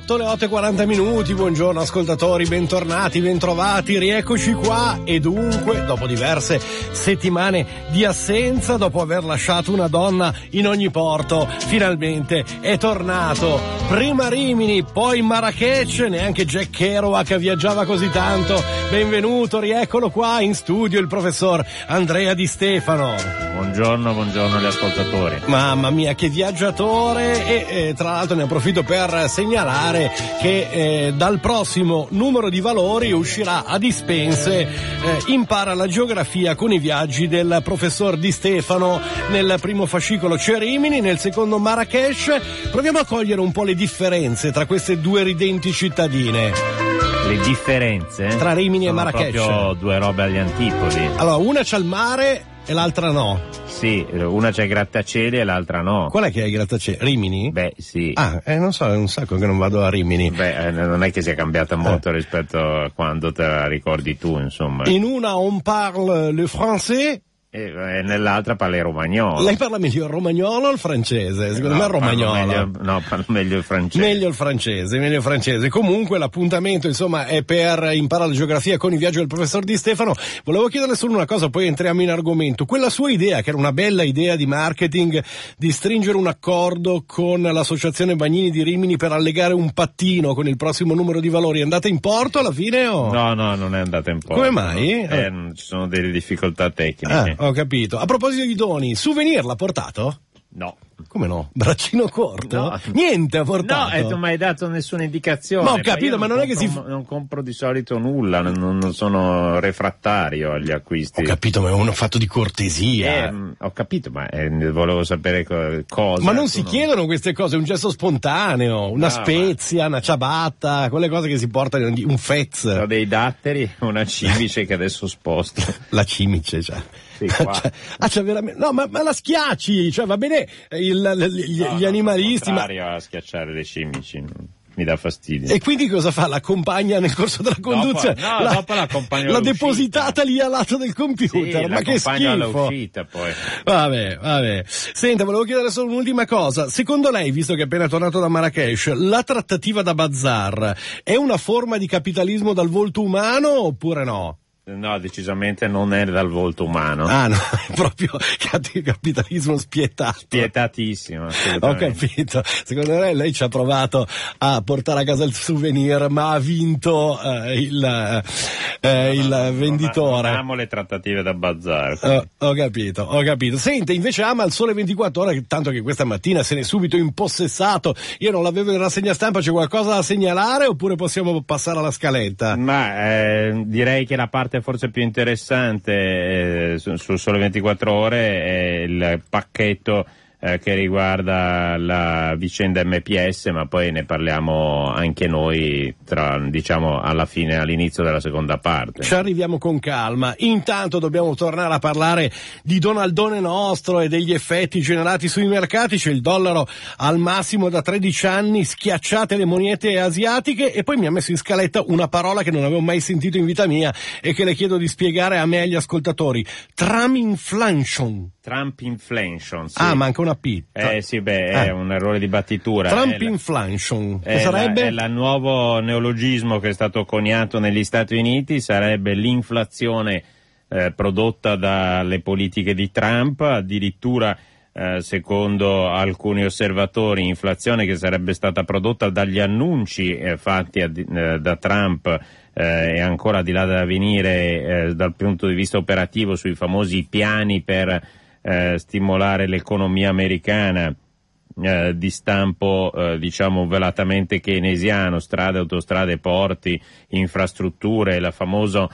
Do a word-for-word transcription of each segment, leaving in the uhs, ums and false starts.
otto, le otto e quaranta minuti, buongiorno ascoltatori, bentornati, bentrovati, rieccoci qua e dunque, dopo diverse settimane di assenza, dopo aver lasciato una donna in ogni porto, finalmente è tornato, prima Rimini, poi Marrakech, neanche Jack Kerouac viaggiava così tanto, benvenuto, rieccolo qua in studio il professor Andrea Di Stefano. Buongiorno, buongiorno agli ascoltatori. Mamma mia, che viaggiatore e eh, tra l'altro ne approfitto per segnalare che eh, dal prossimo numero di valori uscirà a dispense eh, Impara la geografia con i viaggi del professor Di Stefano. Nel primo fascicolo c'è Rimini, nel secondo Marrakech. Proviamo a cogliere un po' le differenze tra queste due ridenti cittadine. Le differenze tra Rimini sono e Marrakech? Proprio due robe agli antipodi. Allora, una c'ha il mare e l'altra no. Sì, una c'è i grattacieli e l'altra no. Qual è che è il grattacieli? Rimini? Beh, sì. Ah, eh, non so, è un sacco che non vado a Rimini. Beh, eh, non è che sia cambiata molto eh. rispetto a quando te la ricordi tu, insomma. In una on parle le français e, e nell'altra parla il romagnolo. Lei parla meglio il romagnolo o il francese? Secondo no, me il romagnolo. Meglio, no, parlo meglio il francese. Meglio il francese, meglio il francese. Comunque l'appuntamento, insomma, è per imparare la geografia con i viaggi del professor Di Stefano. Volevo chiederle solo una cosa, poi entriamo in argomento. Quella sua idea, che era una bella idea di marketing, di stringere un accordo con l'associazione Bagnini di Rimini per allegare un pattino con il prossimo numero di valori, è andata in porto alla fine o? No, no, non è andata in porto. Come mai? Eh, ci sono delle difficoltà tecniche. Ah, ho capito. A proposito di doni, souvenir l'ha portato? No. Come no? Braccino corto? No. Niente ha portato? No, e tu mi hai dato nessuna indicazione. Ma ho capito, ma non, non è che compro, si... Non compro di solito nulla, non, non sono refrattario agli acquisti. Ho capito, ma è un fatto di cortesia. Eh, ho capito, ma eh, volevo sapere co- cosa. Ma non si non... chiedono queste cose, è un gesto spontaneo, una no, spezia, ma... una ciabatta, quelle cose che si portano, un fez. Ho dei datteri, una cimice che adesso sposto. La cimice, cioè. Sì, qua. Cioè, ah, c'è veramente... No, ma, ma la schiacci, cioè va bene il, gli, no, gli no, animalisti, ma... a schiacciare le cimici, mi dà fastidio. E quindi cosa fa? L'accompagna nel corso della conduzione? Dopo, no, la, dopo l'accompagno l'ha all'uscita. depositata lì al lato del computer, sì, ma che schifo. all'uscita poi. Vabbè, vabbè. Senta, volevo chiedere solo un'ultima cosa. Secondo lei, visto che è appena tornato da Marrakech, la trattativa da bazar è una forma di capitalismo dal volto umano oppure no? No, decisamente non è dal volto umano. Ah, no, è proprio capitalismo spietato. Spietatissimo, Ho capito. Secondo me lei ci ha provato a portare a casa il souvenir, ma ha vinto eh, il, eh, no, il no, venditore. Non amo le trattative da bazar. Uh, ho capito, ho capito. Sente, invece ama il Sole ventiquattro Ore, tanto che questa mattina se ne è subito impossessato. Io non l'avevo in rassegna stampa, c'è qualcosa da segnalare oppure possiamo passare alla scaletta? Ma eh, direi che la parte forse più interessante eh, sul su Sole ventiquattro Ore è il pacchetto eh, che riguarda la vicenda M P S, ma poi ne parliamo anche noi tra, diciamo, alla fine, all'inizio della seconda parte. Ci arriviamo con calma. Intanto dobbiamo tornare a parlare di Donaldone nostro e degli effetti generati sui mercati. C'è il dollaro al massimo da tredici anni, schiacciate le monete asiatiche, e poi mi ha messo in scaletta una parola che non avevo mai sentito in vita mia e che le chiedo di spiegare a me e agli ascoltatori. Trump-inflation. Trump-inflation, sì. Ah, manca una P. Eh sì, beh, è eh. un errore di battitura. Trump-inflation. Che è sarebbe? La, è il nuovo neologismo che è stato coniato negli Stati Uniti, sarebbe l'inflazione eh, prodotta dalle politiche di Trump, addirittura eh, secondo alcuni osservatori inflazione che sarebbe stata prodotta dagli annunci eh, fatti a, eh, da Trump eh, e ancora di là da venire eh, dal punto di vista operativo sui famosi piani per eh, stimolare l'economia americana eh, di stampo eh, diciamo velatamente keynesiano, strade, autostrade, porti, infrastrutture, la famoso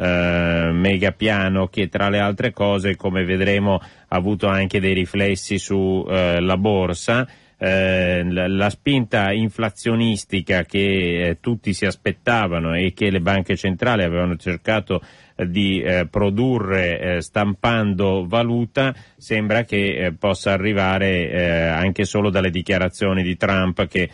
eh, megapiano che tra le altre cose, come vedremo, ha avuto anche dei riflessi sulla eh, borsa. Eh, la, la spinta inflazionistica che eh, tutti si aspettavano e che le banche centrali avevano cercato eh, di eh, produrre eh, stampando valuta sembra che eh, possa arrivare eh, anche solo dalle dichiarazioni di Trump, che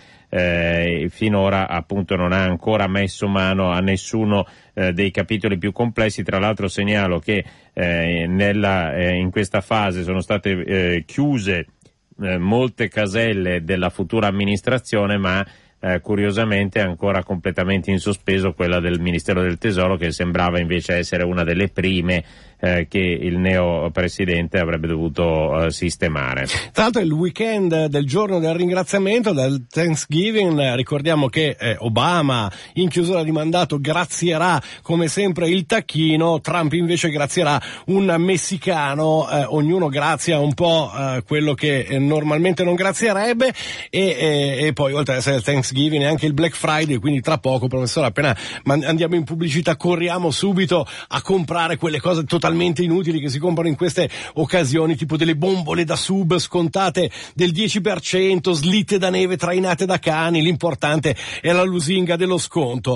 eh, finora appunto non ha ancora messo mano a nessuno eh, dei capitoli più complessi. Tra l'altro segnalo che eh, nella, eh, in questa fase sono state eh, chiuse Eh, molte caselle della futura amministrazione, ma eh, curiosamente è ancora completamente in sospeso quella del Ministero del Tesoro, che sembrava invece essere una delle prime eh, che il neo presidente avrebbe dovuto eh, sistemare. Tra l'altro è il weekend del giorno del ringraziamento, del Thanksgiving. Ricordiamo che eh, Obama in chiusura di mandato grazierà come sempre il tacchino, Trump invece grazierà un messicano, eh, ognuno grazia un po' eh, quello che eh, normalmente non grazierebbe, e, e, e poi oltre ad essere il Thanksgiving anche il Black Friday, quindi tra poco, professore, appena andiamo in pubblicità corriamo subito a comprare quelle cose totalmente inutili che si comprano in queste occasioni, tipo delle bombole da sub scontate del dieci per cento, slitte da neve trainate da cani. L'importante è la lusinga dello sconto.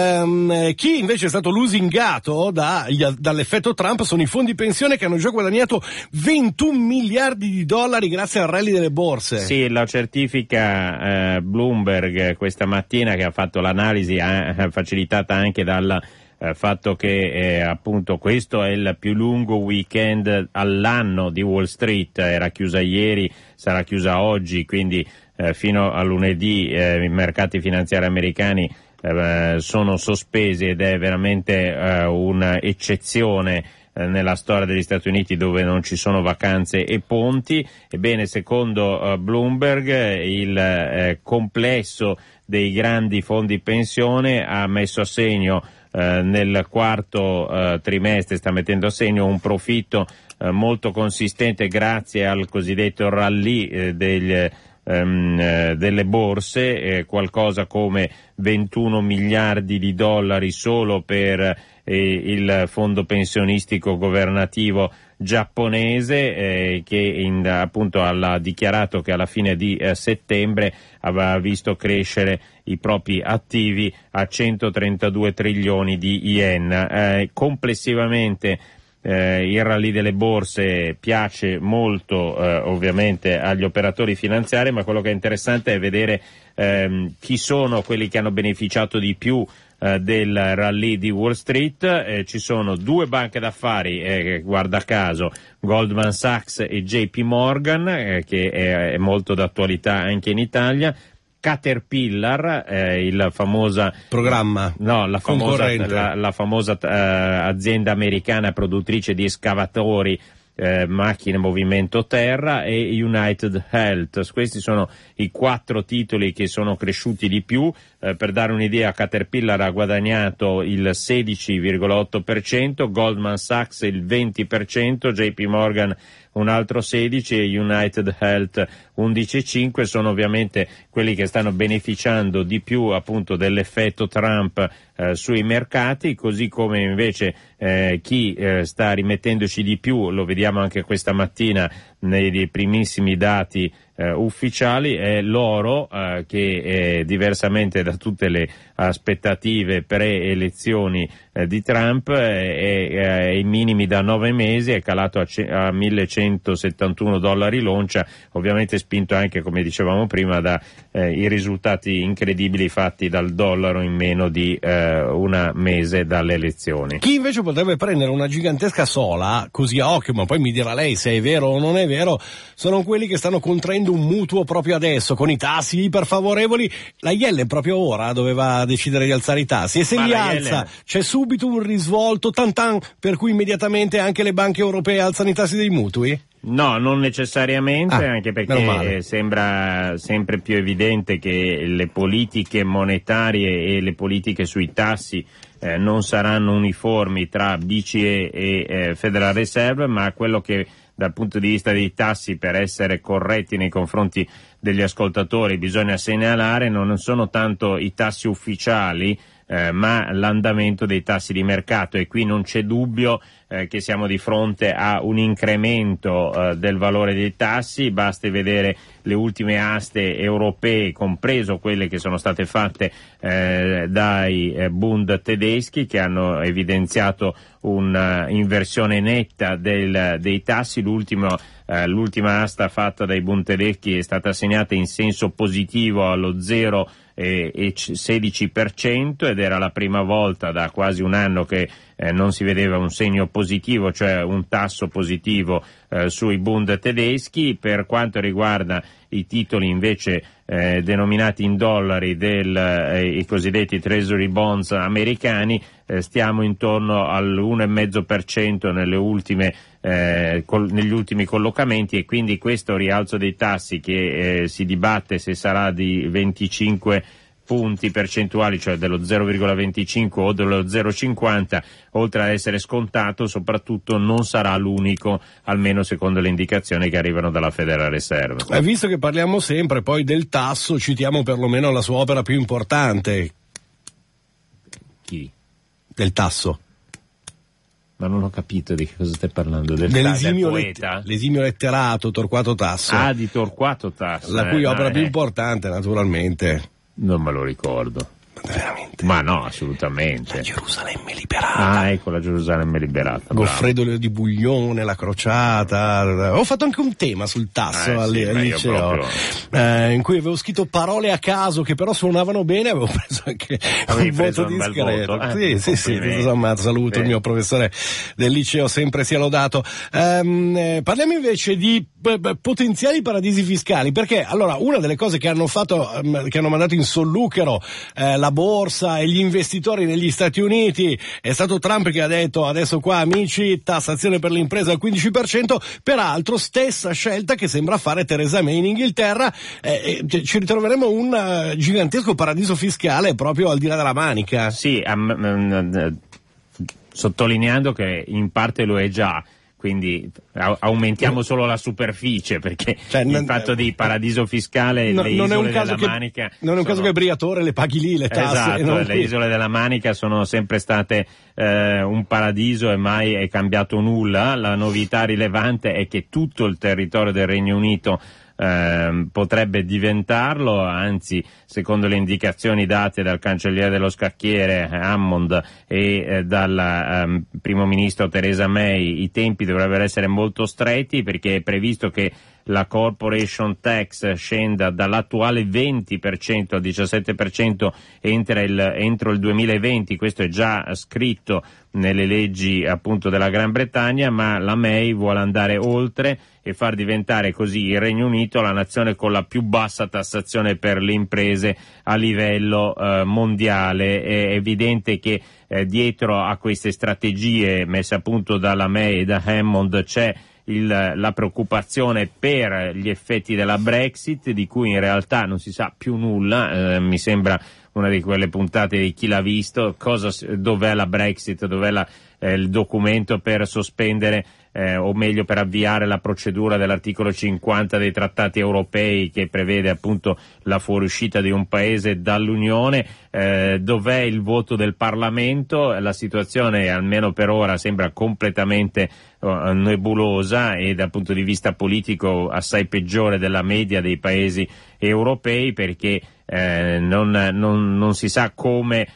Ehm, chi invece è stato lusingato da, dall'effetto Trump sono i fondi pensione, che hanno già guadagnato ventuno miliardi di dollari grazie al rally delle borse. Sì, la certifica eh, Bloomberg questa mattina, che ha fatto l'analisi eh, facilitata anche dalla Eh, fatto che eh, appunto questo è il più lungo weekend all'anno di Wall Street, era chiusa ieri, sarà chiusa oggi, quindi eh, fino a lunedì eh, i mercati finanziari americani eh, sono sospesi, ed è veramente eh, un'eccezione eh, nella storia degli Stati Uniti, dove non ci sono vacanze e ponti. Ebbene, secondo eh, Bloomberg il eh, complesso dei grandi fondi pensione ha messo a segno Uh, nel quarto uh, trimestre, sta mettendo a segno un profitto uh, molto consistente grazie al cosiddetto rally eh, degli, um, eh, delle borse, eh, qualcosa come ventuno miliardi di dollari solo per eh, il fondo pensionistico governativo giapponese, eh, che in, appunto ha dichiarato che alla fine di eh, settembre aveva visto crescere i propri attivi a centotrentadue trilioni di yen. Eh, complessivamente eh, il rally delle borse piace molto eh, ovviamente agli operatori finanziari, ma quello che è interessante è vedere ehm, chi sono quelli che hanno beneficiato di più eh, del rally di Wall Street. Eh, ci sono due banche d'affari, eh, guarda caso, Goldman Sachs e J P Morgan, eh, che è, è molto d'attualità anche in Italia. Caterpillar, eh, il famosa programma, no, la famosa, la, la famosa eh, azienda americana produttrice di escavatori, eh, macchine movimento terra, e United Health. Questi sono i quattro titoli che sono cresciuti di più. Eh, per dare un'idea, Caterpillar ha guadagnato il sedici virgola otto per cento, Goldman Sachs il venti per cento, J P Morgan un altro sedici e United Health undici virgola cinque. Sono ovviamente quelli che stanno beneficiando di più appunto dell'effetto Trump eh, sui mercati, così come invece eh, chi eh, sta rimettendoci di più, lo vediamo anche questa mattina nei primissimi dati eh, ufficiali, è l'oro, eh, che eh, diversamente da tutte le aspettative pre-elezioni eh, di Trump è, è ai minimi da nove mesi, è calato a, ce- a millecentosettantuno dollari l'oncia, ovviamente spinto anche, come dicevamo prima, da eh, i risultati incredibili fatti dal dollaro in meno di eh, un mese dalle elezioni. Chi invece potrebbe prendere una gigantesca sola, così a occhio, ma poi mi dirà lei se è vero o non è vero, sono quelli che stanno contraendo un mutuo proprio adesso, con i tassi iperfavorevoli. La Yellen proprio ora doveva decidere di alzare i tassi, e se ma li alza Yellen... c'è subito un risvolto tantan, per cui immediatamente anche le banche europee alzano i tassi dei mutui? No, non necessariamente, ah, anche perché sembra sempre più evidente che le politiche monetarie e le politiche sui tassi eh, non saranno uniformi tra B C E e eh, Federal Reserve, ma quello che dal punto di vista dei tassi, per essere corretti nei confronti degli ascoltatori, bisogna segnalare non sono tanto i tassi ufficiali, eh, ma l'andamento dei tassi di mercato, e qui non c'è dubbio eh, che siamo di fronte a un incremento eh, del valore dei tassi. Basti vedere le ultime aste europee, compreso quelle che sono state fatte eh, dai eh, Bund tedeschi, che hanno evidenziato un'inversione netta del, dei tassi. L'ultimo, eh, l'ultima asta fatta dai Bund tedeschi è stata segnata in senso positivo allo zero e sedici per cento, ed era la prima volta da quasi un anno che eh, non si vedeva un segno positivo, cioè un tasso positivo eh, sui Bund tedeschi. Per quanto riguarda i titoli invece eh, denominati in dollari del, eh, i cosiddetti treasury bonds americani, eh, stiamo intorno all'uno virgola cinque per cento nelle ultime eh, col, negli ultimi collocamenti, e quindi questo rialzo dei tassi che eh, si dibatte se sarà di venticinque punti percentuali, cioè dello zero virgola venticinque o dello zero virgola cinquanta, oltre ad essere scontato, soprattutto non sarà l'unico, almeno secondo le indicazioni che arrivano dalla Federal Reserve. Eh, visto che parliamo sempre poi del tasso, citiamo perlomeno la sua opera più importante. Chi? Del tasso. Ma non ho capito di che cosa stai parlando. Del Dell'esimio del let- poeta? l'esimio letterato Torquato Tasso. Ah, di Torquato Tasso. La cui eh, opera no, più eh. importante, naturalmente. Non me lo ricordo. Veramente. Ma no, assolutamente. La Gerusalemme liberata. Ah, ecco, la Gerusalemme liberata. Goffredo di Buglione, la crociata. Ho fatto anche un tema sul tasso Eh, al, sì, al ma io liceo, proprio- eh, in cui avevo scritto parole a caso che però suonavano bene, avevo preso anche Avevi un preso voto un bel discreto. voto. Sì, Eh, sì, sì, complimenti. insomma, saluto Sì. il mio professore del liceo, sempre sia lodato. Ehm, eh, parliamo invece di p- p- potenziali paradisi fiscali, perché allora una delle cose che hanno fatto, ehm, che hanno mandato in solluchero eh, la borsa e gli investitori negli Stati Uniti è stato Trump, che ha detto adesso qua amici tassazione per l'impresa al quindici per cento, peraltro stessa scelta che sembra fare Theresa May in Inghilterra. Eh, eh, ci ritroveremo un uh, gigantesco paradiso fiscale proprio al di là della manica. Sì, am- am- sottolineando che in parte lo è già, quindi a- aumentiamo solo la superficie, perché Cioè, il non- fatto di paradiso fiscale, No, le non è isole un caso della che, Manica non è un caso sono- che Briatore le paghi lì le tasse. Esatto, e non le qui. isole della Manica sono sempre state eh, un paradiso e mai è cambiato nulla. La novità rilevante è che tutto il territorio del Regno Unito eh, potrebbe diventarlo, anzi, secondo le indicazioni date dal cancelliere dello scacchiere Hammond e eh, dal ehm, primo ministro Theresa May, i tempi dovrebbero essere molto stretti, perché è previsto che la corporation tax scenda dall'attuale venti per cento al diciassette per cento entro il, entro il duemilaventi. Questo è già scritto nelle leggi appunto della Gran Bretagna, ma la May vuole andare oltre e far diventare così il Regno Unito la nazione con la più bassa tassazione per le imprese a livello eh, mondiale. È evidente che eh, dietro a queste strategie messe a punto dalla May e da Hammond c'è Il, la preoccupazione per gli effetti della Brexit, di cui in realtà non si sa più nulla. Eh, mi sembra una di quelle puntate di Chi l'ha visto, cosa, dov'è la Brexit, dov'è la, eh, il documento per sospendere eh, o meglio per avviare la procedura dell'articolo cinquanta dei trattati europei, che prevede appunto la fuoriuscita di un paese dall'Unione. Eh, dov'è il voto del Parlamento? La situazione, almeno per ora, sembra completamente uh, nebulosa e dal punto di vista politico assai peggiore della media dei paesi europei, perché eh, non, non, non si sa come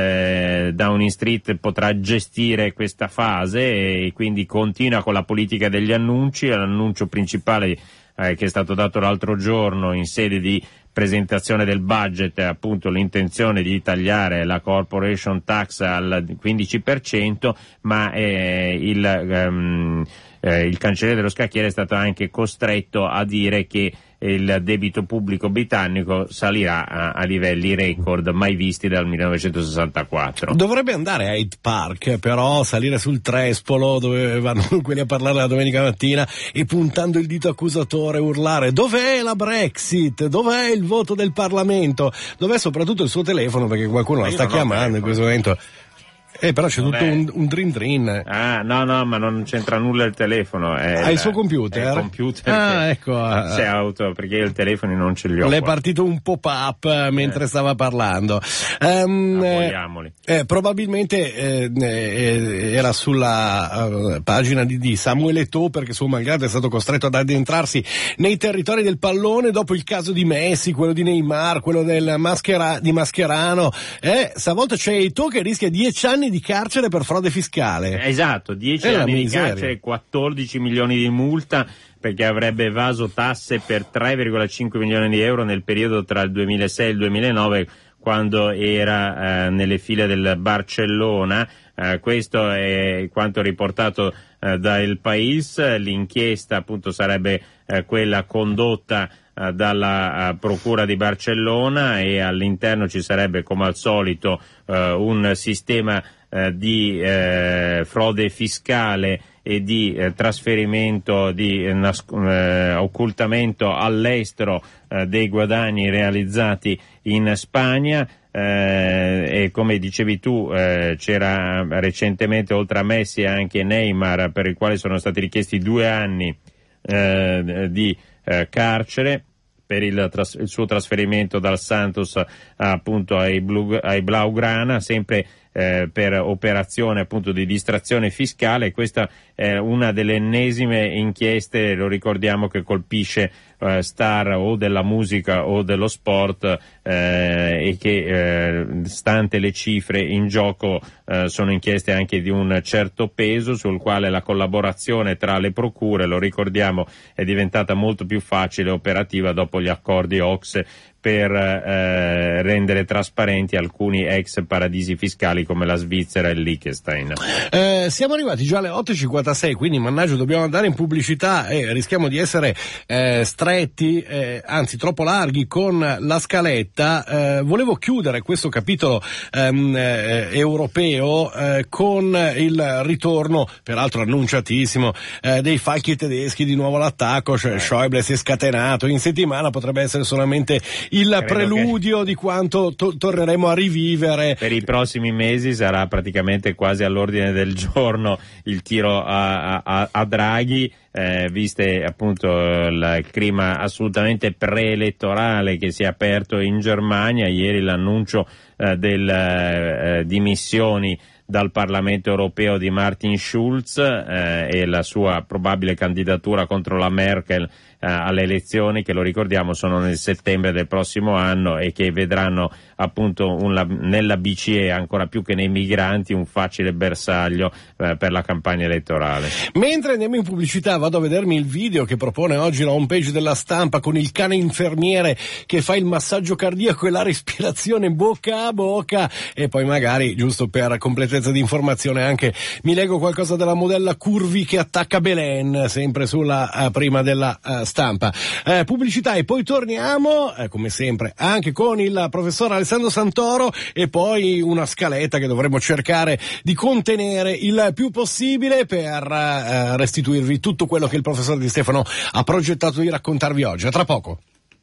Eh, Downing Street potrà gestire questa fase, e quindi continua con la politica degli annunci. L'annuncio principale eh, che è stato dato l'altro giorno in sede di presentazione del budget è appunto l'intenzione di tagliare la corporation tax al quindici per cento, ma eh, il, um, eh, il cancelliere dello scacchiere è stato anche costretto a dire che il debito pubblico britannico salirà a, a livelli record mai visti dal millenovecentosessantaquattro. Dovrebbe andare a Hyde Park, però salire sul trespolo dove vanno quelli a parlare la domenica mattina e puntando il dito accusatore urlare: dov'è la Brexit? Dov'è il voto del Parlamento? Dov'è soprattutto il suo telefono, perché qualcuno la sta chiamando in questo momento. Eh, però c'è Vabbè. tutto un, un drin drin. Ah, no, no, ma non c'entra nulla il telefono. È Ah, il, il suo computer? È il computer. Ah, che ecco. Si è auto, perché io il telefono non ce li ho. Le è qua. partito un pop-up eh, mentre eh. stava parlando. Um, Aboliamoli. Eh, probabilmente eh, eh, era sulla uh, pagina di, di Samuel Eto'o, perché suo malgrado è stato costretto ad addentrarsi nei territori del pallone dopo il caso di Messi, quello di Neymar, quello del Maschera, di Mascherano. Eh, stavolta c'è Eto'o che rischia dieci anni di carcere per frode fiscale. Esatto, dieci anni di carcere e quattordici milioni di multa, perché avrebbe evaso tasse per tre virgola cinque milioni di euro nel periodo tra il duemilasei e il duemilanove, quando era eh, nelle file del Barcellona. Eh, questo è quanto riportato eh, da El País. L'inchiesta appunto sarebbe eh, quella condotta eh, dalla eh, Procura di Barcellona, e all'interno ci sarebbe come al solito eh, un sistema eh, di eh, frode fiscale e di eh, trasferimento, di eh, nas- eh, occultamento all'estero eh, dei guadagni realizzati in Spagna. Eh, e come dicevi tu, eh, c'era recentemente, oltre a Messi, anche Neymar, per il quale sono stati richiesti due anni eh, di eh, carcere per il, tras- il suo trasferimento dal Santos appunto ai, Blu- ai Blaugrana, sempre eh, per operazione appunto di distrazione fiscale. Questa è una delle ennesime inchieste, lo ricordiamo, che colpisce eh, star o della musica o dello sport eh, e che eh, stante le cifre in gioco eh, sono inchieste anche di un certo peso, sul quale la collaborazione tra le procure, lo ricordiamo, è diventata molto più facile e operativa dopo gli accordi O C S E per eh, rendere trasparenti alcuni ex paradisi fiscali come la Svizzera e il Liechtenstein. Eh, siamo arrivati già alle otto e cinquantasei, quindi mannaggia dobbiamo andare in pubblicità e rischiamo di essere eh, stretti, eh, anzi troppo larghi con la scaletta. Eh, volevo chiudere questo capitolo ehm, eh, europeo eh, con il ritorno, peraltro annunciatissimo, eh, dei falchi tedeschi, di nuovo l'attacco, cioè Schäuble si è scatenato, in settimana potrebbe essere solamente il Credo preludio di quanto to- torneremo a rivivere. Per i prossimi mesi sarà praticamente quasi all'ordine del giorno il tiro a, a, a Draghi, eh, viste appunto il, il clima assolutamente preelettorale che si è aperto in Germania. Ieri l'annuncio eh, delle eh, dimissioni dal Parlamento europeo di Martin Schulz eh, e la sua probabile candidatura contro la Merkel eh, alle elezioni, che lo ricordiamo sono nel settembre del prossimo anno, e che vedranno appunto un, nella B C E ancora più che nei migranti un facile bersaglio eh, per la campagna elettorale. Mentre andiamo in pubblicità vado a vedermi il video che propone oggi la homepage della Stampa, con il cane infermiere che fa il massaggio cardiaco e la respirazione bocca a bocca, e poi magari, giusto per completezza di informazione, anche mi leggo qualcosa della modella Curvi che attacca Belen, sempre sulla uh, prima della uh, Stampa. Uh, pubblicità e poi torniamo, uh, come sempre, anche con il professor Alessandro Santoro, e poi una scaletta che dovremo cercare di contenere il più possibile per uh, restituirvi tutto quello che il professor Di Stefano ha progettato di raccontarvi oggi. A tra poco.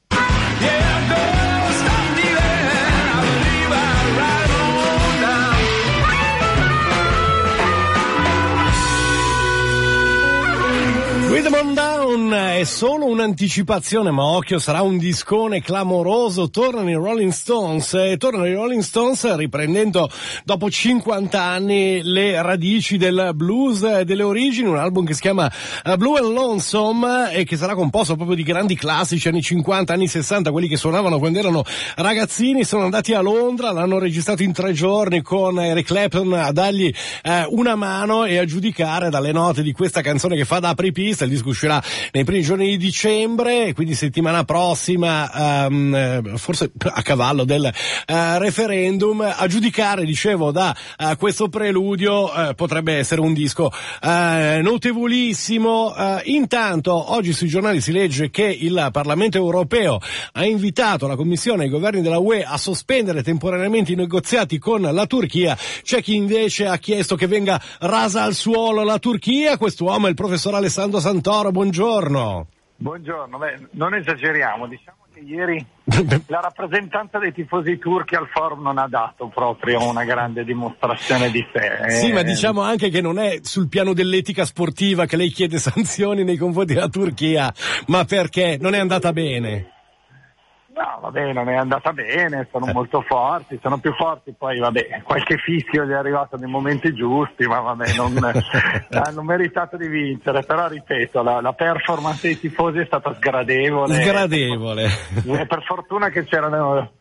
Rhythm on Down è solo un'anticipazione, ma occhio, sarà un discone clamoroso. Tornano i Rolling Stones, e tornano i Rolling Stones riprendendo dopo cinquanta anni le radici del blues, delle origini, un album che si chiama Blue and Lonesome e che sarà composto proprio di grandi classici anni cinquanta, anni sessanta, quelli che suonavano quando erano ragazzini. Sono andati a Londra, l'hanno registrato in tre giorni con Eric Clapton a dargli eh, una mano e a giudicare dalle note di questa canzone che fa da apripista. Il disco uscirà nei primi giorni di dicembre, quindi settimana prossima, um, forse a cavallo del uh, referendum. A giudicare, dicevo, da uh, questo preludio uh, potrebbe essere un disco uh, notevolissimo. Uh, intanto oggi sui giornali si legge che il Parlamento europeo ha invitato la Commissione e i governi della U E a sospendere temporaneamente i negoziati con la Turchia. C'è chi invece ha chiesto che venga rasa al suolo la Turchia. Quest'uomo è il professor Alessandro Santoro, buongiorno. Buongiorno, beh, non esageriamo, diciamo che ieri la rappresentanza dei tifosi turchi al forum non ha dato proprio una grande dimostrazione di sé. Sì, ma diciamo anche che non è sul piano dell'etica sportiva che lei chiede sanzioni nei confronti della Turchia, ma perché non è andata bene. No, vabbè, non è andata bene, sono molto forti, sono più forti, poi vabbè, qualche fischio gli è arrivato nei momenti giusti, ma vabbè, non hanno meritato di vincere, però ripeto, la, la performance dei tifosi è stata sgradevole. Sgradevole. E per fortuna che c'erano,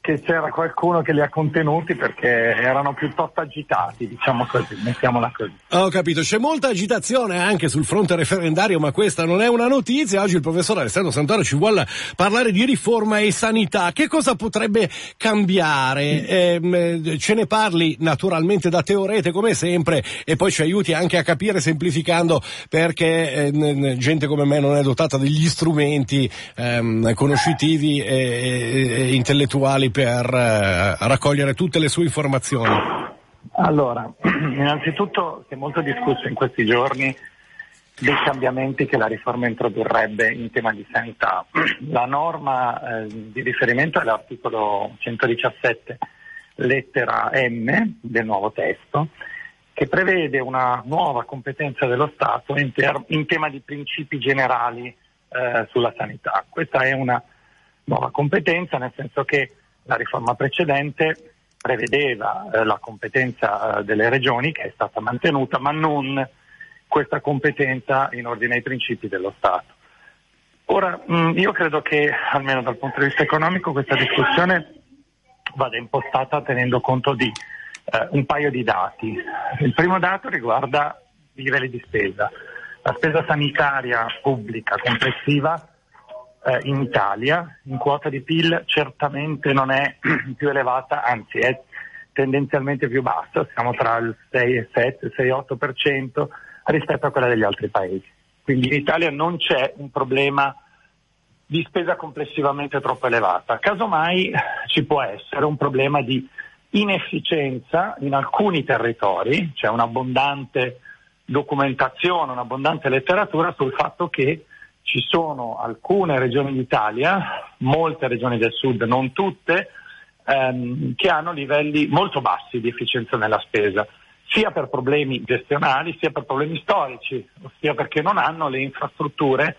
che c'era qualcuno che li ha contenuti perché erano piuttosto agitati, diciamo così, mettiamola così. Ho capito, c'è molta agitazione anche sul fronte referendario, ma questa non è una notizia. Oggi il professor Alessandro Santoro ci vuole parlare di riforma e sanità. Che cosa potrebbe cambiare? Eh, ce ne parli naturalmente da teorete come sempre e poi ci aiuti anche a capire semplificando, perché eh, gente come me non è dotata degli strumenti eh, conoscitivi e, e, e intellettuali per eh, raccogliere tutte le sue informazioni. Allora, innanzitutto si è molto discusso in questi giorni dei cambiamenti che la riforma introdurrebbe in tema di sanità. La norma eh, di riferimento è l'articolo centodiciassette lettera M del nuovo testo, che prevede una nuova competenza dello Stato in, ter- in tema di principi generali eh, sulla sanità. Questa è una nuova competenza, nel senso che la riforma precedente prevedeva eh, la competenza eh, delle regioni, che è stata mantenuta, ma non questa competenza in ordine ai principi dello Stato. Ora, mh, io credo che, almeno dal punto di vista economico, questa discussione vada impostata tenendo conto di eh, un paio di dati. Il primo dato riguarda i livelli di spesa. La spesa sanitaria pubblica complessiva Eh, in Italia, in quota di P I L, certamente non è più elevata, anzi è tendenzialmente più bassa, siamo tra il sei e sette, sei e otto per cento rispetto a quella degli altri paesi. Quindi in Italia non c'è un problema di spesa complessivamente troppo elevata. Casomai ci può essere un problema di inefficienza in alcuni territori, c'è un'abbondante documentazione, un'abbondante letteratura sul fatto che ci sono alcune regioni d'Italia, molte regioni del sud, non tutte, ehm, che hanno livelli molto bassi di efficienza nella spesa, sia per problemi gestionali, sia per problemi storici, ossia perché non hanno le infrastrutture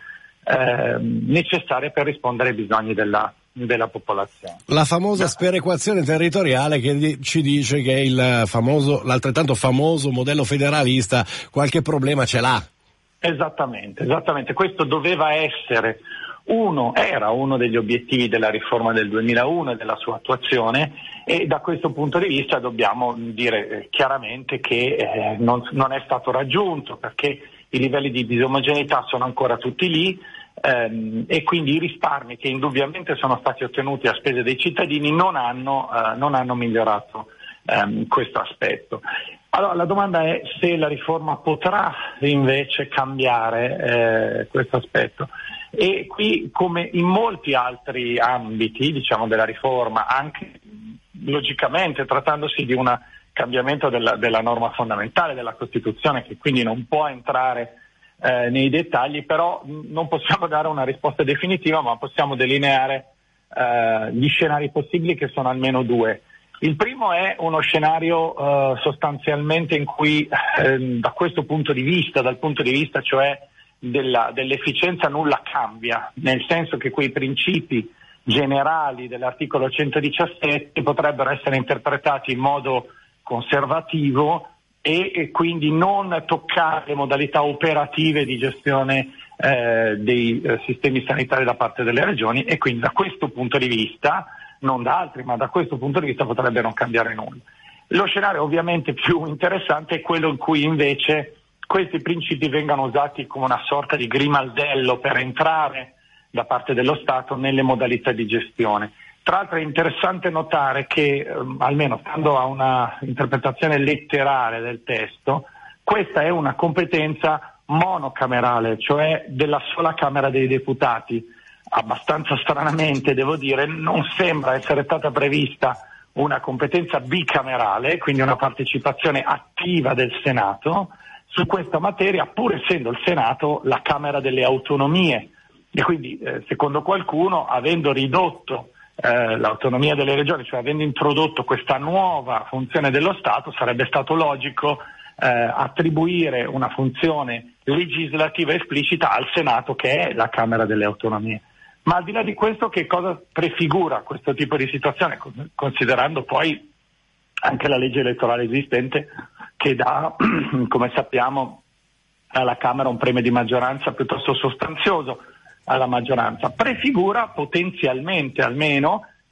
ehm, necessarie per rispondere ai bisogni della, della popolazione. La famosa sperequazione territoriale che di- ci dice che il famoso, l'altrettanto famoso modello federalista qualche problema ce l'ha. Esattamente, esattamente. Questo doveva essere uno, era uno degli obiettivi della riforma del duemilauno e della sua attuazione, e da questo punto di vista dobbiamo dire eh, chiaramente che eh, non, non è stato raggiunto, perché i livelli di disomogeneità sono ancora tutti lì ehm, e quindi i risparmi che indubbiamente sono stati ottenuti a spese dei cittadini non hanno, eh, non hanno migliorato ehm, questo aspetto. Allora, la domanda è se la riforma potrà invece cambiare eh, questo aspetto. E qui, come in molti altri ambiti, diciamo, della riforma, anche logicamente trattandosi di un cambiamento della, della norma fondamentale della Costituzione, che quindi non può entrare eh, nei dettagli, però non possiamo dare una risposta definitiva, ma possiamo delineare eh, gli scenari possibili, che sono almeno due. Il primo è uno scenario eh, sostanzialmente in cui eh, da questo punto di vista, dal punto di vista cioè della, dell'efficienza, nulla cambia, nel senso che quei principi generali dell'articolo centodiciassette potrebbero essere interpretati in modo conservativo e, e quindi non toccare le modalità operative di gestione eh, dei eh, sistemi sanitari da parte delle regioni, e quindi da questo punto di vista, non da altri, ma da questo punto di vista potrebbe non cambiare nulla. Lo scenario ovviamente più interessante è quello in cui invece questi principi vengano usati come una sorta di grimaldello per entrare da parte dello Stato nelle modalità di gestione. Tra l'altro è interessante notare che, ehm, almeno stando a una interpretazione letterale del testo, questa è una competenza monocamerale, cioè della sola Camera dei Deputati. Abbastanza stranamente, devo dire, non sembra essere stata prevista una competenza bicamerale, quindi una partecipazione attiva del Senato su questa materia, pur essendo il Senato la Camera delle Autonomie. E quindi, eh, secondo qualcuno, avendo ridotto eh, l'autonomia delle regioni, cioè avendo introdotto questa nuova funzione dello Stato, sarebbe stato logico eh, attribuire una funzione legislativa esplicita al Senato, che è la Camera delle Autonomie. Ma al di là di questo, che cosa prefigura questo tipo di situazione, considerando poi anche la legge elettorale esistente, che dà, come sappiamo, alla Camera un premio di maggioranza piuttosto sostanzioso alla maggioranza? Prefigura potenzialmente almeno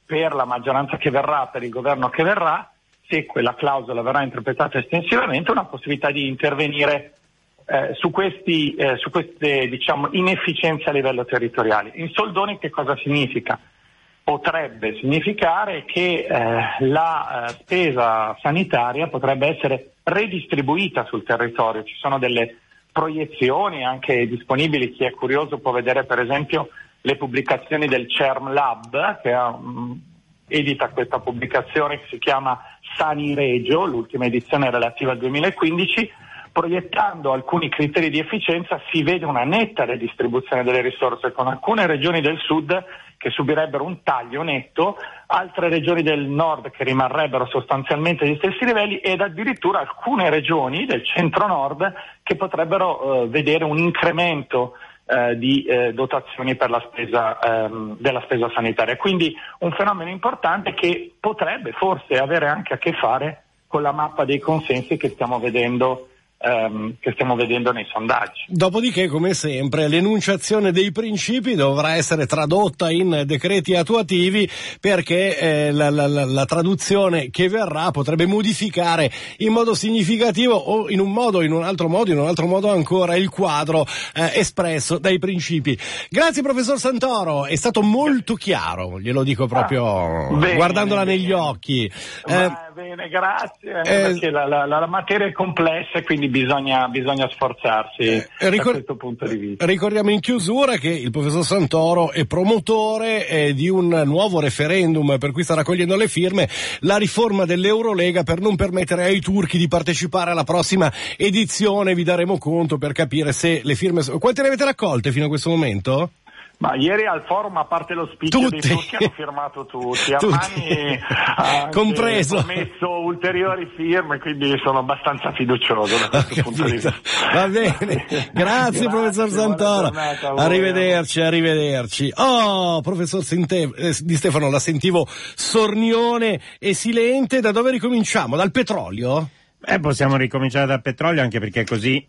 per la maggioranza che verrà, per il governo che verrà, se quella clausola verrà interpretata estensivamente, una possibilità di intervenire eh, su, questi, eh, su queste diciamo, inefficienze a livello territoriale. In soldoni che cosa significa? Potrebbe significare che eh, la eh, spesa sanitaria potrebbe essere redistribuita sul territorio. Ci sono delle proiezioni anche disponibili, chi è curioso può vedere per esempio le pubblicazioni del CERM Lab, che ha, mh, edita questa pubblicazione che si chiama Sani Regio, l'ultima edizione relativa al duemilaquindici. Proiettando alcuni criteri di efficienza si vede una netta redistribuzione delle risorse, con alcune regioni del sud che subirebbero un taglio netto, altre regioni del nord che rimarrebbero sostanzialmente agli stessi livelli ed addirittura alcune regioni del centro-nord che potrebbero eh, vedere un incremento eh, di eh, dotazioni per la spesa ehm, della spesa sanitaria. Quindi un fenomeno importante che potrebbe forse avere anche a che fare con la mappa dei consensi che stiamo vedendo Ehm, che stiamo vedendo nei sondaggi. Dopodiché, come sempre, l'enunciazione dei principi dovrà essere tradotta in decreti attuativi, perché eh, la, la, la, la traduzione che verrà potrebbe modificare in modo significativo o in un modo, in un altro modo, in un altro modo ancora il quadro eh, espresso dai principi. Grazie professor Santoro, è stato molto chiaro, glielo dico proprio ah, bene, guardandola bene, negli occhi. Va eh, bene, grazie, eh, perché la, la, la materia è complessa e quindi Bisogna, bisogna sforzarsi eh, ricor- da questo punto di vista. Ricordiamo in chiusura che il professor Santoro è promotore eh, di un nuovo referendum per cui sta raccogliendo le firme, la riforma dell'Eurolega per non permettere ai turchi di partecipare alla prossima edizione. Vi daremo conto per capire se le firme... Quante ne avete raccolte fino a questo momento? Ma ieri al forum, a parte lo speech tutti. dei turchi, hanno firmato tutti, Armani ha compreso, messo ulteriori firme, quindi sono abbastanza fiducioso da questo punto di vista. Va bene, grazie, grazie professor Santoro, arrivederci, arrivederci. Oh, professor Sinte- eh, Di Stefano, la sentivo sornione e silente. Da dove ricominciamo? Dal petrolio? Eh, possiamo ricominciare dal petrolio, anche perché così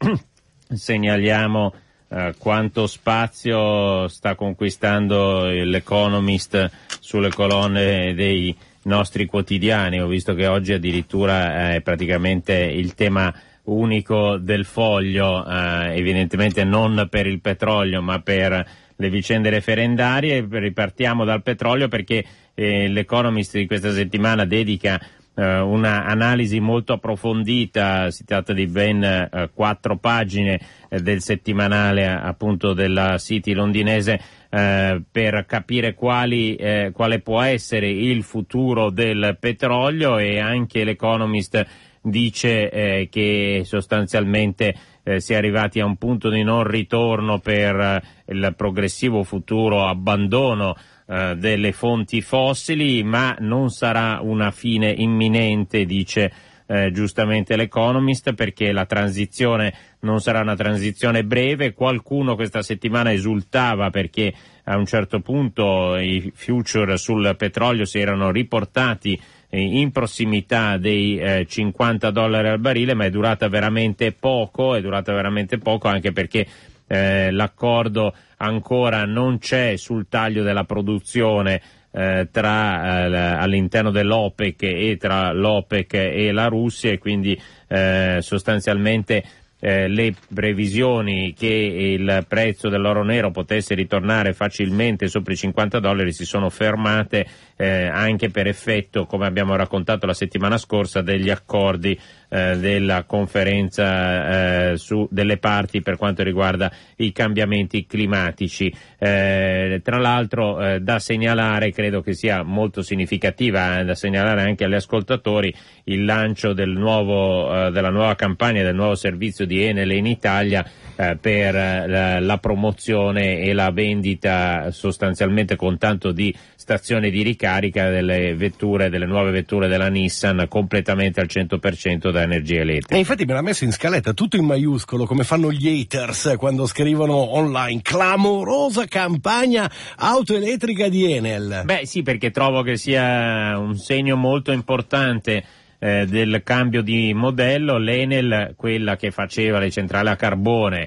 segnaliamo Uh, quanto spazio sta conquistando l'Economist sulle colonne dei nostri quotidiani. Ho visto che oggi addirittura è praticamente il tema unico del Foglio, uh, evidentemente non per il petrolio ma per le vicende referendarie. Ripartiamo dal petrolio perché eh, l'Economist di questa settimana dedica Uh, una analisi molto approfondita, si tratta di ben uh, quattro pagine uh, del settimanale uh, appunto della City londinese, uh, per capire quali, uh, quale può essere il futuro del petrolio, e anche l'Economist dice uh, che sostanzialmente uh, si è arrivati a un punto di non ritorno per uh, il progressivo futuro abbandono Uh, delle fonti fossili, ma non sarà una fine imminente, dice uh, giustamente l'Economist, perché la transizione non sarà una transizione breve. Qualcuno questa settimana esultava perché a un certo punto i future sul petrolio si erano riportati in prossimità dei eh, cinquanta dollari al barile, ma è durata veramente poco, è durata veramente poco anche perché eh, l'accordo ancora non c'è sul taglio della produzione eh, tra eh, all'interno dell'OPEC e tra l'OPEC e la Russia, e quindi eh, sostanzialmente Eh, le previsioni che il prezzo dell'oro nero potesse ritornare facilmente sopra i cinquanta dollari si sono fermate, eh, anche per effetto, come abbiamo raccontato la settimana scorsa, degli accordi eh, della conferenza eh, su delle parti per quanto riguarda i cambiamenti climatici. Eh, tra l'altro eh, da segnalare, credo che sia molto significativa, eh, da segnalare anche agli ascoltatori, il lancio del nuovo eh, della nuova campagna, del nuovo servizio di Enel in Italia eh, per eh, la promozione e la vendita, sostanzialmente con tanto di stazioni di ricarica, delle vetture, delle nuove vetture della Nissan completamente al cento per cento da energia elettrica. E infatti me l'ha messo in scaletta tutto in maiuscolo, come fanno gli haters quando scrivono online: clamorosa campagna auto elettrica di Enel. Beh sì, perché trovo che sia un segno molto importante Eh, del cambio di modello. L'Enel, quella che faceva le centrali a carbone,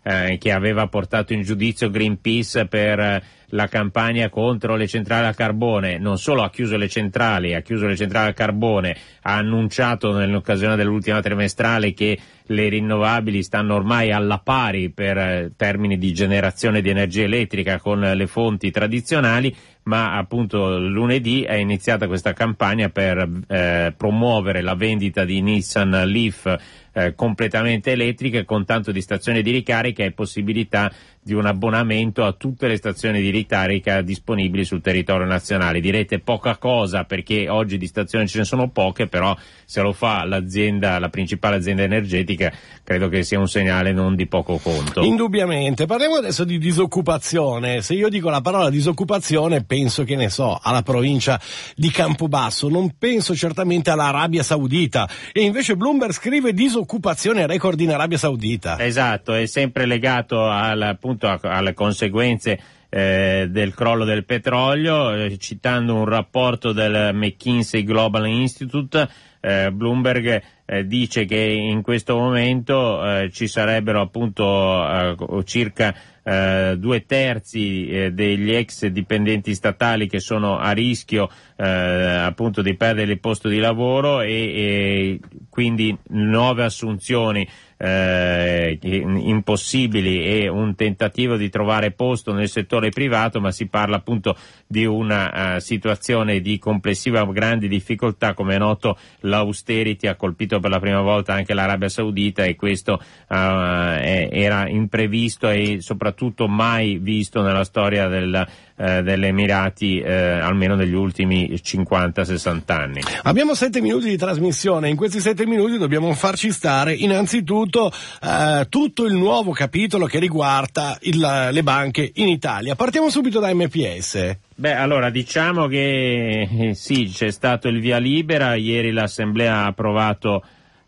eh, che aveva portato in giudizio Greenpeace per eh, la campagna contro le centrali a carbone. Non solo ha chiuso le centrali, ha chiuso le centrali a carbone, ha annunciato nell'occasione dell'ultima trimestrale che le rinnovabili stanno ormai alla pari per eh, termini di generazione di energia elettrica con le fonti tradizionali, ma appunto lunedì è iniziata questa campagna per eh, promuovere la vendita di Nissan Leaf eh, completamente elettriche, con tanto di stazioni di ricarica e possibilità di un abbonamento a tutte le stazioni di ricarica disponibili sul territorio nazionale. Direte poca cosa, perché oggi di stazioni ce ne sono poche, però se lo fa l'azienda, la principale azienda energetica, credo che sia un segnale non di poco conto. Indubbiamente. Parliamo adesso di disoccupazione. Se io dico la parola disoccupazione, penso, che ne so, alla provincia di Campobasso, non penso certamente all'Arabia Saudita, e invece Bloomberg scrive disoccupazione record in Arabia Saudita. Esatto, è sempre legato al, appunto alle conseguenze eh, del crollo del petrolio, eh, citando un rapporto del McKinsey Global Institute. eh, Bloomberg eh, dice che in questo momento eh, ci sarebbero appunto eh, circa eh, due terzi eh, degli ex dipendenti statali che sono a rischio eh, appunto di perdere il posto di lavoro, e, e quindi nuove assunzioni Eh, impossibili e un tentativo di trovare posto nel settore privato, ma si parla appunto di una uh, situazione di complessiva grandi difficoltà. Come è noto, l'austerity ha colpito per la prima volta anche l'Arabia Saudita, e questo uh, è, era imprevisto e soprattutto mai visto nella storia del, uh, degli Emirati, uh, almeno negli ultimi cinquanta sessanta anni. Abbiamo sette minuti di trasmissione, in questi sette minuti dobbiamo farci stare innanzitutto Uh, tutto il nuovo capitolo che riguarda il, le banche in Italia. Partiamo subito da M P S. Beh, allora diciamo che eh, sì, c'è stato il via libera. Ieri l'Assemblea ha approvato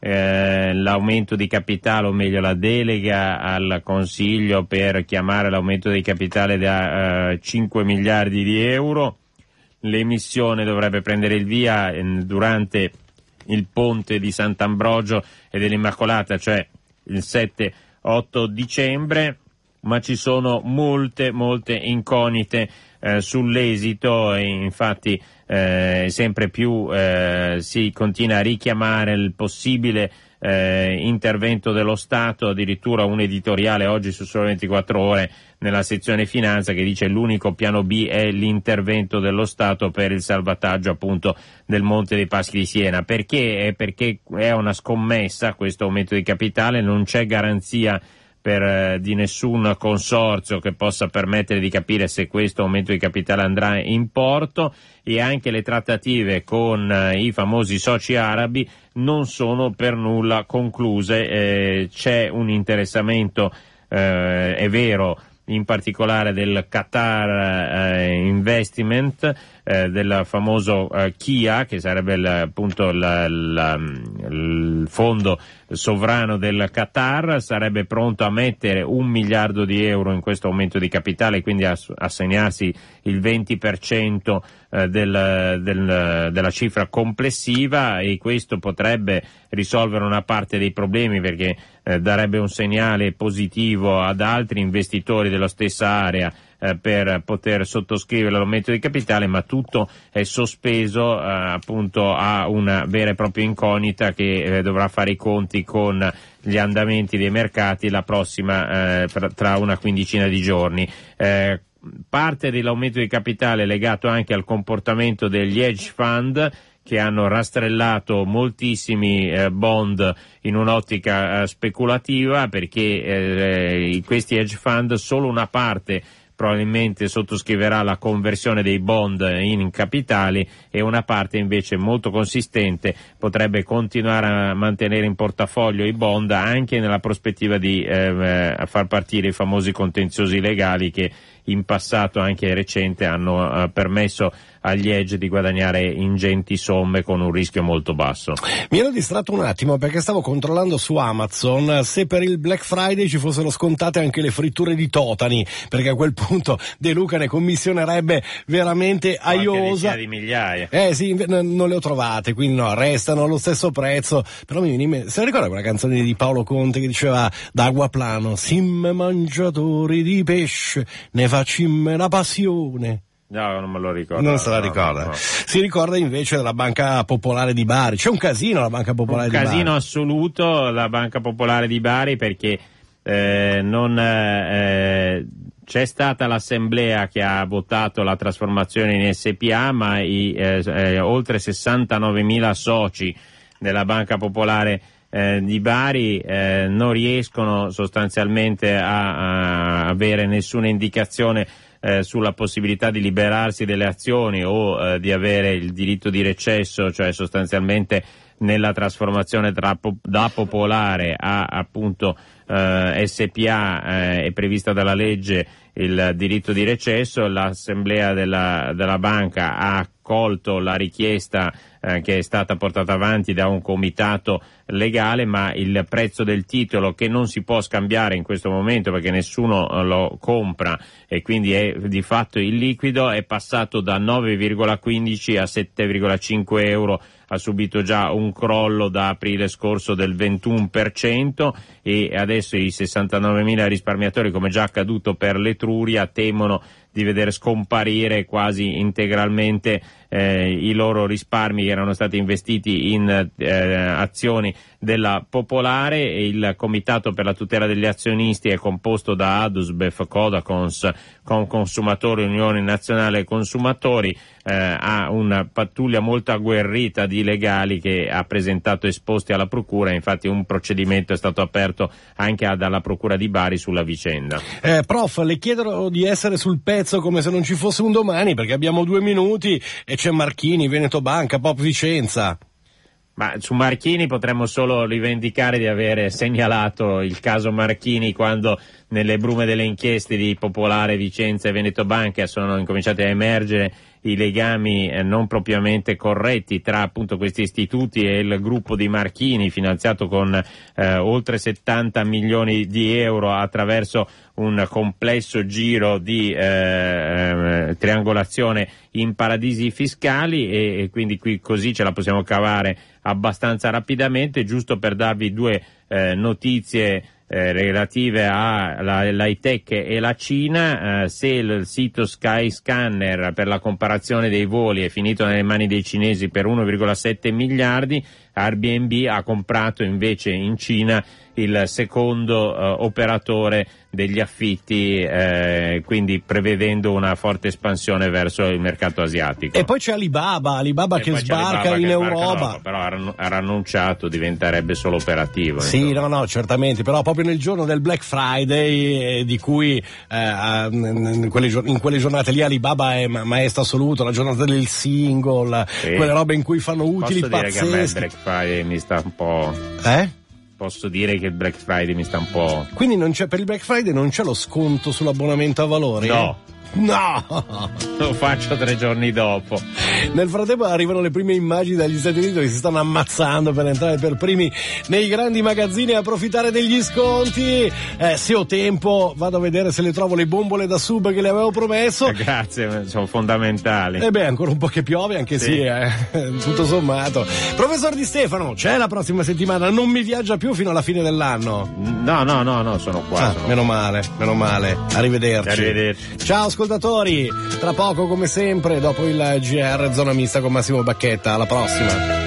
eh, l'aumento di capitale, o meglio la delega al Consiglio per chiamare l'aumento di capitale da eh, cinque miliardi di euro. L'emissione dovrebbe prendere il via eh, durante il ponte di Sant'Ambrogio e dell'Immacolata, cioè il sette otto dicembre, ma ci sono molte, molte incognite eh, sull'esito, e infatti eh, sempre più eh, si continua a richiamare il possibile eh, intervento dello Stato. Addirittura un editoriale oggi su Sole ventiquattro Ore nella sezione finanza che dice l'unico piano B è l'intervento dello Stato per il salvataggio appunto del Monte dei Paschi di Siena. Perché? Perché è una scommessa questo aumento di capitale, non c'è garanzia per eh, di nessun consorzio che possa permettere di capire se questo aumento di capitale andrà in porto, e anche le trattative con eh, i famosi soci arabi non sono per nulla concluse. Eh, c'è un interessamento, eh, è vero, in particolare del Qatar eh, Investment, eh, del famoso eh, K I A, che sarebbe il, appunto la, la, il fondo sovrano del Qatar. Sarebbe pronto a mettere un miliardo di euro in questo aumento di capitale, quindi a assegnarsi il venti per cento eh, del, del, della cifra complessiva, e questo potrebbe risolvere una parte dei problemi, perché eh, darebbe un segnale positivo ad altri investitori della stessa area eh, per poter sottoscrivere l'aumento di capitale, ma tutto è sospeso eh, appunto a una vera e propria incognita che eh, dovrà fare i conti con gli andamenti dei mercati la prossima eh, tra una quindicina di giorni. Eh, parte dell'aumento di capitale è legato anche al comportamento degli hedge fund, che hanno rastrellato moltissimi eh, bond in un'ottica eh, speculativa, perché eh, questi hedge fund, solo una parte probabilmente sottoscriverà la conversione dei bond in capitali, e una parte invece molto consistente potrebbe continuare a mantenere in portafoglio i bond, anche nella prospettiva di eh, far partire i famosi contenziosi legali che in passato, anche recente, hanno eh, permesso agli hedge di guadagnare ingenti somme con un rischio molto basso. Mi ero distratto un attimo perché stavo controllando su Amazon se per il Black Friday ci fossero scontate anche le fritture di Totani, perché a quel punto De Luca ne commissionerebbe veramente aiosa. Di migliaia. Eh sì, n- non le ho trovate, quindi no, restano allo stesso prezzo. Però mi viene in mente, se ricorda quella canzone di Paolo Conte che diceva d'acquaplano, simme mangiatori di pesce, ne faccimme la passione. No, non me lo ricordo. Non se la no, ricorda. No, no. Si ricorda invece della Banca Popolare di Bari. C'è un casino alla Banca Popolare un di Bari. Un casino assoluto la Banca Popolare di Bari perché eh, non eh, c'è stata l'assemblea che ha votato la trasformazione in S P A, ma i eh, eh, oltre sessantanovemila soci della Banca Popolare eh, di Bari eh, non riescono sostanzialmente a, a avere nessuna indicazione Eh, sulla possibilità di liberarsi delle azioni o eh, di avere il diritto di recesso, cioè sostanzialmente nella trasformazione tra, da popolare a appunto eh, S P A eh, è prevista dalla legge il diritto di recesso. L'assemblea della, della banca ha accolto la richiesta eh, che è stata portata avanti da un comitato legale, ma il prezzo del titolo, che non si può scambiare in questo momento perché nessuno lo compra e quindi è di fatto illiquido, è passato da nove virgola quindici a sette virgola cinque euro. Ha subito già un crollo da aprile scorso del ventuno per cento e adesso i sessantanovemila risparmiatori, come già accaduto per l'Etruria, temono di vedere scomparire quasi integralmente eh, i loro risparmi che erano stati investiti in eh, azioni della Popolare. E il Comitato per la tutela degli azionisti è composto da Adusbef, Codacons, Consumatori, Unione Nazionale Consumatori, eh, ha una pattuglia molto agguerrita di legali che ha presentato esposti alla Procura. Infatti un procedimento è stato aperto anche dalla Procura di Bari sulla vicenda. Eh, prof, le chiedo di essere sul pezzo come se non ci fosse un domani, perché abbiamo due minuti e c'è Marchini, Veneto Banca, Pop Vicenza. Ma su Marchini potremmo solo rivendicare di avere segnalato il caso Marchini quando nelle brume delle inchieste di Popolare, Vicenza e Veneto Banca sono incominciati a emergere i legami eh, non propriamente corretti tra appunto questi istituti e il gruppo di Marchini, finanziato con eh, oltre settanta milioni di euro attraverso un complesso giro di eh, eh, triangolazione in paradisi fiscali, e, e quindi qui così ce la possiamo cavare abbastanza rapidamente. Giusto per darvi due eh, notizie Eh, relative all'high-tech e la Cina, eh, se il sito Skyscanner per la comparazione dei voli è finito nelle mani dei cinesi per uno virgola sette miliardi, Airbnb ha comprato invece in Cina il secondo eh, operatore degli affitti, eh, quindi prevedendo una forte espansione verso il mercato asiatico. E poi c'è Alibaba, Alibaba e che sbarca in Europa. No, però era annunciato, diventerebbe solo operativo. Sì, insomma. no, no, certamente, però proprio nel giorno del Black Friday, eh, di cui eh, in, quelle, in quelle giornate lì Alibaba è maestro assoluto, la giornata del single, sì. quelle robe in cui fanno utili Posso pazzeschi. dire che a me il Black Friday mi sta un po'... Eh? Posso dire che il Black Friday mi sta un po'... Quindi non c'è, per il Black Friday non c'è lo sconto sull'abbonamento a valore? No. Eh? No! Lo faccio tre giorni dopo. Nel frattempo arrivano le prime immagini dagli Stati Uniti che si stanno ammazzando per entrare per primi nei grandi magazzini e approfittare degli sconti. Eh, se ho tempo vado a vedere se le trovo le bombole da sub che le avevo promesso. Grazie, sono fondamentali. E beh, ancora un po' che piove, anche sì, sì eh, tutto sommato. Professor Di Stefano, c'è la prossima settimana, non mi viaggia più fino alla fine dell'anno. No, no, no, no, sono qua. Ah, sono meno qua. male, meno male. Arrivederci. Arrivederci. Ciao ascoltatori, tra poco come sempre dopo il G R Zona Mista con Massimo Bacchetta, alla prossima.